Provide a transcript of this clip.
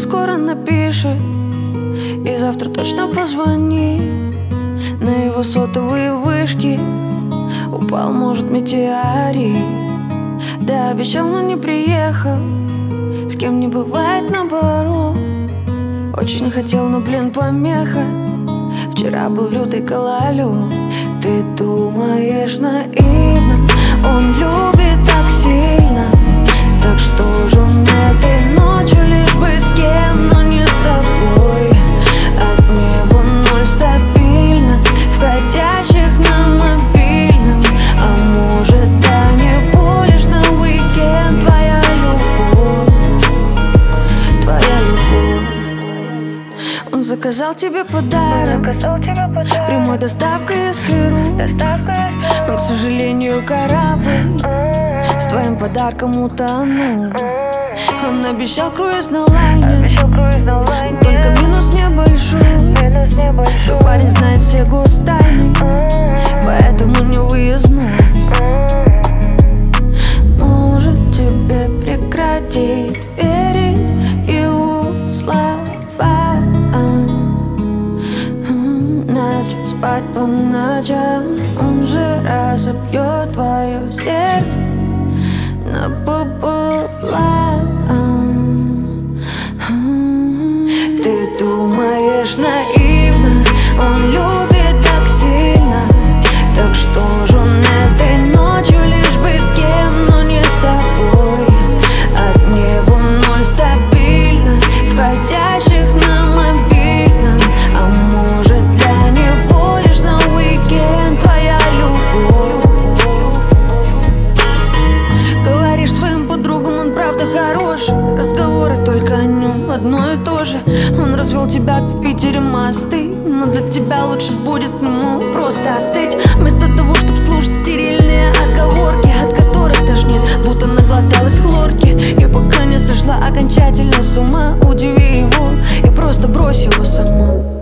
скоро напишет и завтра точно позвони. На его сотовые вышки упал, может, метеорит. Да, обещал, но не приехал. С кем не бывает наоборот. Очень хотел, но, блин, помеха. Вчера был лютый гололед. Ты думаешь наивно, он любит так сильно. Так что же он этой ночью лишь бы с кем, но не с тобой. От него ноль стабильно, входящих на мобильном. А может, до него лишь на уикенд твоя любовь. Твоя любовь. Он заказал тебе подарок, прямой доставкой из Перу. Но, к сожалению, корабль с твоим подарком утонул. Он обещал круиз на лайне, только минус небольшой. Твой парень знает все гостайны, поэтому не выездной. Может, тебе прекратить верить его словам, начать спать по ночам. Он же разобьет твое сердце напополам. Ты думаешь наивно, он любит так сильно. Так что же он этой ночью лишь бы с кем, но не с тобой. От него ноль стабильно, входящих на мобильном. А может, для него лишь на уикенд твоя любовь. Говоришь своим подругам, он правда хороший. Разговоры только о нем, одно и то же. Он развел тебя, как в Питере мосты. Но для тебя лучше будет к нему просто остыть. Вместо того, чтобы слушать стерильные отговорки, от которых тошнит, будто наглоталась хлорки. И пока не сошла окончательно с ума, удиви его и просто брось его сама.